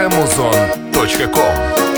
fmuzon.com.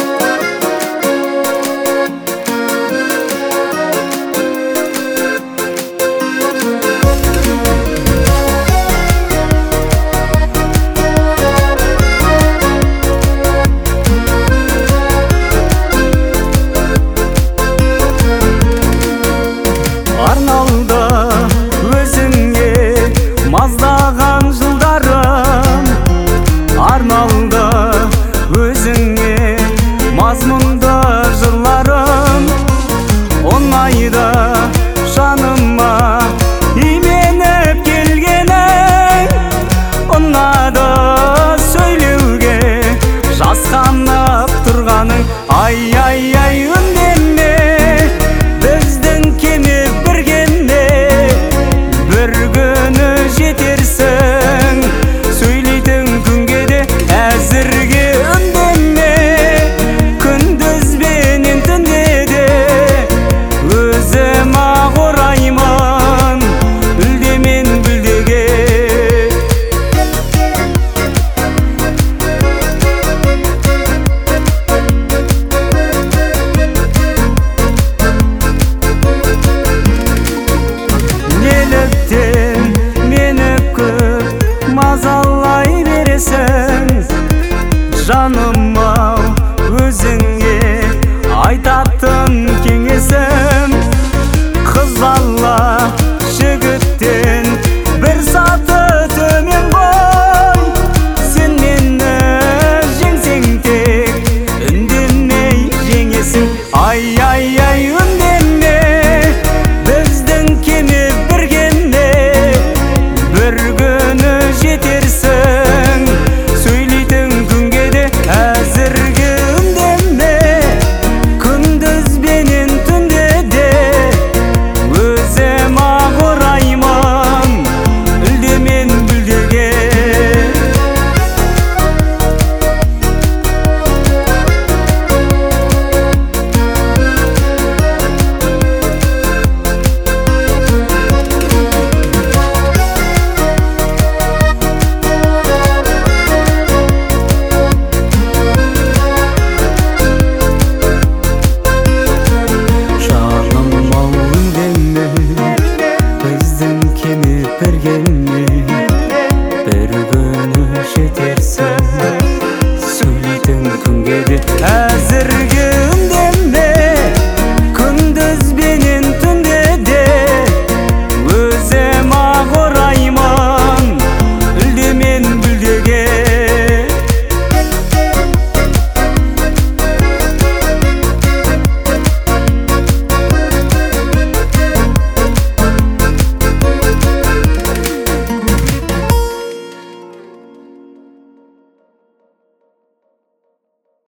Арналды өзіңе маздаған жылдарым, арналды өзіңе мазмұнды жырларым. Ұнайды жаныма именіп келгенің, ұнады сөйлеуге жасқанып тұрғаның. Ай, ай, ай, үндеме, біздің кеме біргенде бір күні жетерсің. Сөйлейтін күнге де әзірге үндеме, күндіз бенен түнде де өзім ақ ораймын үлдемен бүлдеге. Неліктен мені көп мазалай бересің, жаным-ау, өзіңе айтатын кеңесім. Қыз бала жігіттен бір саты төмен ғой, сен мені жеңсең тек үндемей жеңесің. Ай, ай, ай, үндеме, біздің кеме біргенде бір күні жетерсің. Сөйлейтін күнге де әзірге үндеме, күндіз бенен түнде де өзім ақ ораймын үлдемен бүлдеге. Жаным-ау, үндеме, біздің кеме біргенде бір күні жетерсің.